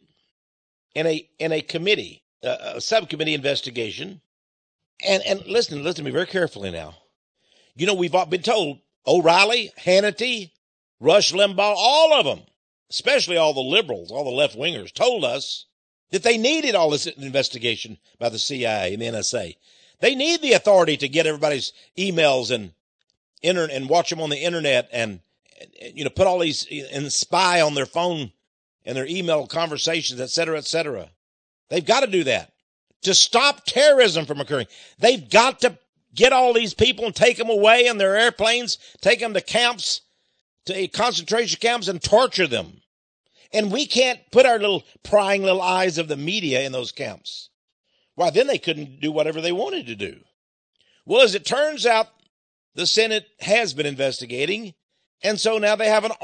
in a in a committee, a, a subcommittee investigation. And and listen, listen to me very carefully now. You know, we've all been told, O'Reilly, Hannity, Rush Limbaugh, all of them, especially all the liberals, all the left-wingers, told us that they needed all this investigation by the C I A and the N S A. They need the authority to get everybody's emails and inter- and watch them on the internet and, you know, put all these and spy on their phone and their email conversations, et cetera, et cetera. They've got to do that to stop terrorism from occurring. They've got to get all these people and take them away in their airplanes, take them to camps, to concentration camps, and torture them. And we can't put our little prying little eyes of the media in those camps. Why, then they couldn't do whatever they wanted to do. Well, as it turns out, the Senate has been investigating, and so now they have an,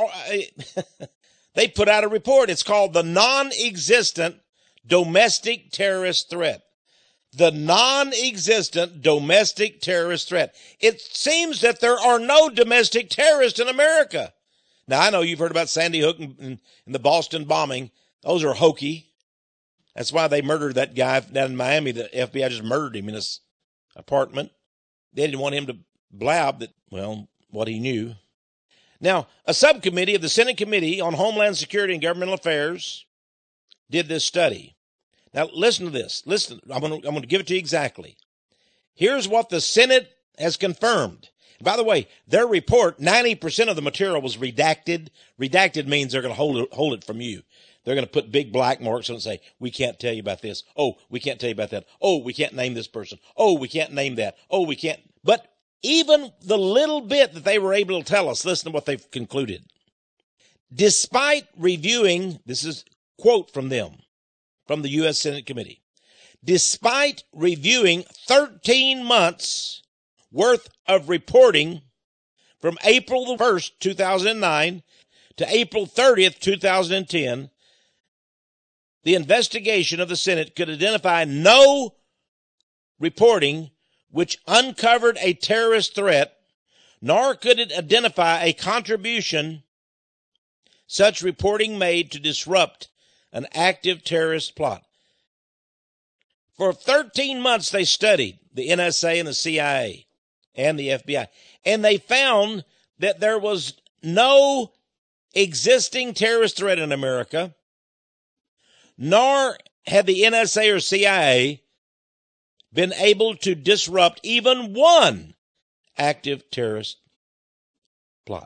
they put out a report. It's called the Non-Existent Domestic Terrorist Threat. The non-existent domestic terrorist threat. It seems that there are no domestic terrorists in America. Now, I know you've heard about Sandy Hook and, and, and the Boston bombing. Those are hokey. That's why they murdered that guy down in Miami. The F B I just murdered him in his apartment. They didn't want him to blab that, well, what he knew. Now, a subcommittee of the Senate Committee on Homeland Security and Governmental Affairs did this study. Now, listen to this. Listen, I'm going to, I'm going to give it to you exactly. Here's what the Senate has confirmed. By the way, their report, ninety percent of the material was redacted. Redacted means they're going to hold it, hold it from you. They're going to put big black marks on it and say, we can't tell you about this. Oh, we can't tell you about that. Oh, we can't name this person. Oh, we can't name that. Oh, we can't. But even the little bit that they were able to tell us, listen to what they've concluded. Despite reviewing, this is a quote from them, from the U S Senate Committee. Despite reviewing thirteen months worth of reporting from April the first, two thousand nine to April thirtieth, two thousand ten, the investigation of the Senate could identify no reporting which uncovered a terrorist threat, nor could it identify a contribution such reporting made to disrupt an active terrorist plot. For thirteen months, they studied the N S A and the C I A and the F B I, and they found that there was no existing terrorist threat in America, nor had the N S A or C I A been able to disrupt even one active terrorist plot.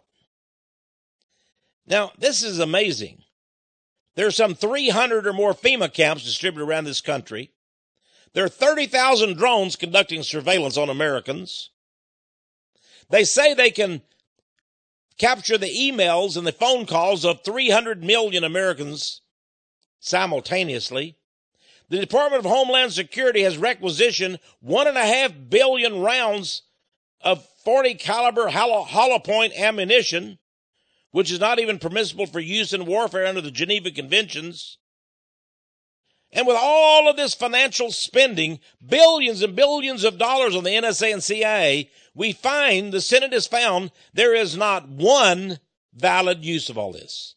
Now, this is amazing. There are some three hundred or more FEMA camps distributed around this country. There are thirty thousand drones conducting surveillance on Americans. They say they can capture the emails and the phone calls of three hundred million Americans simultaneously. The Department of Homeland Security has requisitioned one and a half billion rounds of forty caliber hollow, hollow point ammunition, which is not even permissible for use in warfare under the Geneva Conventions. And with all of this financial spending, billions and billions of dollars on the N S A and C I A, we find, the Senate has found, there is not one valid use of all this,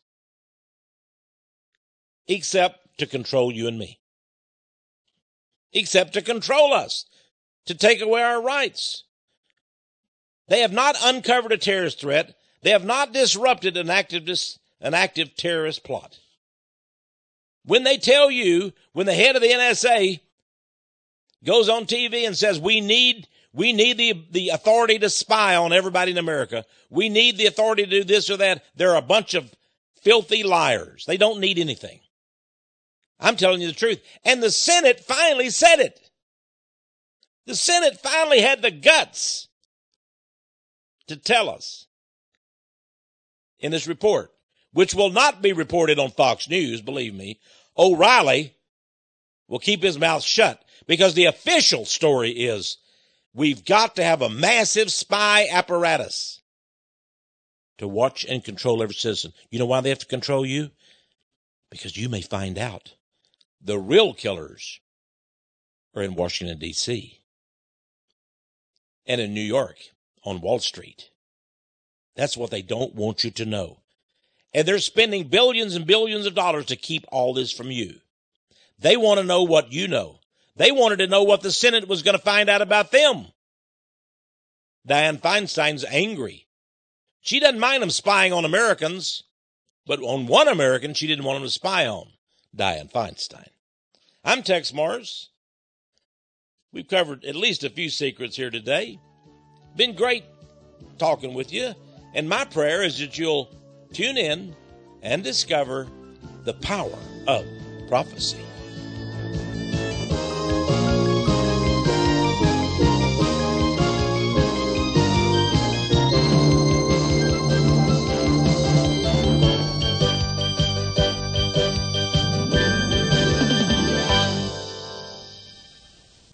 except to control you and me, except to control us, to take away our rights. They have not uncovered a terrorist threat. They have not disrupted an active, an active terrorist plot. When they tell you, when the head of the N S A goes on T V and says, we need, we need the, the authority to spy on everybody in America, we need the authority to do this or that, they're a bunch of filthy liars. They don't need anything. I'm telling you the truth. And the Senate finally said it. The Senate finally had the guts to tell us in this report, which will not be reported on Fox News, believe me. O'Reilly will keep his mouth shut because the official story is we've got to have a massive spy apparatus to watch and control every citizen. You know why they have to control you? Because you may find out the real killers are in Washington, D C and in New York on Wall Street. That's what they don't want you to know. And they're spending billions and billions of dollars to keep all this from you. They want to know what you know. They wanted to know what the Senate was going to find out about them. Dianne Feinstein's angry. She doesn't mind them spying on Americans, but on one American she didn't want them to spy on, Dianne Feinstein. I'm Tex Mars. We've covered at least a few secrets here today. Been great talking with you, and my prayer is that you'll tune in and discover the power of prophecy.